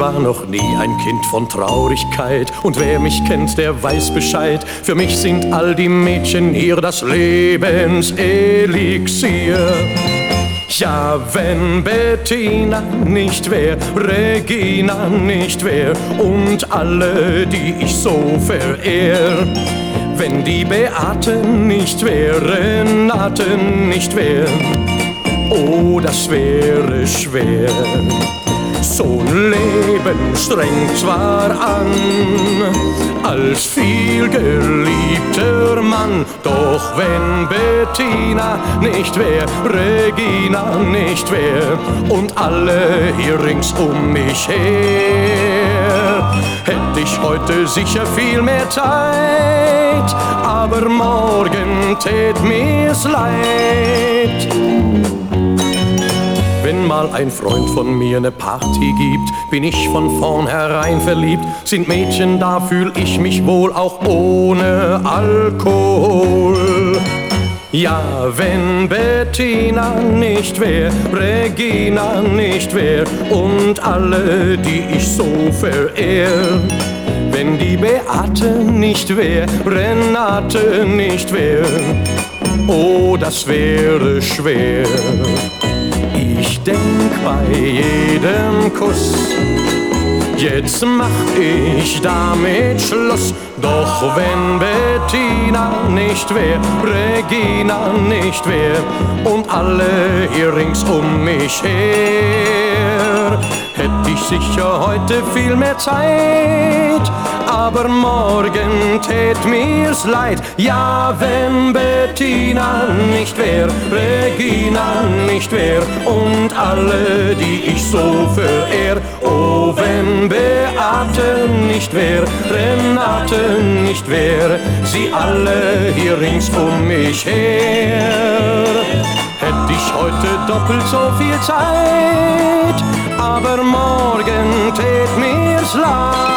war noch nie ein Kind von Traurigkeit, und wer mich kennt, der weiß Bescheid. Für mich sind all die Mädchen hier das Lebenselixier. Ja, wenn Bettina nicht wär, Regina nicht wär und alle, die ich so verehr. Wenn die Beate nicht wär, Renate nicht wär, oh, das wäre schwer. So'n Leben strengt zwar an, als vielgeliebter Mann, doch wenn Bettina nicht wär, Regina nicht wär und alle hier rings um mich her, hätt ich heute sicher viel mehr Zeit, aber morgen tät mir's leid. Wenn mal ein Freund von mir ne Party gibt, bin ich von vornherein verliebt. Sind Mädchen da, fühl ich mich wohl auch ohne Alkohol. Ja, wenn Bettina nicht wär, Regina nicht wär und alle, die ich so verehr. Wenn die Beate nicht wär, Renate nicht wär, oh, das wäre schwer. Ich denk bei jedem Kuss, jetzt mach ich damit Schluss. Doch wenn Bettina nicht wär, Regina nicht wär und alle hier rings um mich her, hätt ich sicher heute viel mehr Zeit, aber morgen tät mir's leid. Ja, wenn Bettina nicht wär, Regina nicht wär und alle, die ich so verehr. Oh, wenn Beate nicht wär, Renate nicht wär, sie alle hier rings um mich her, hätt ich heute doppelt so viel Zeit, aber morgen tät mir's leid.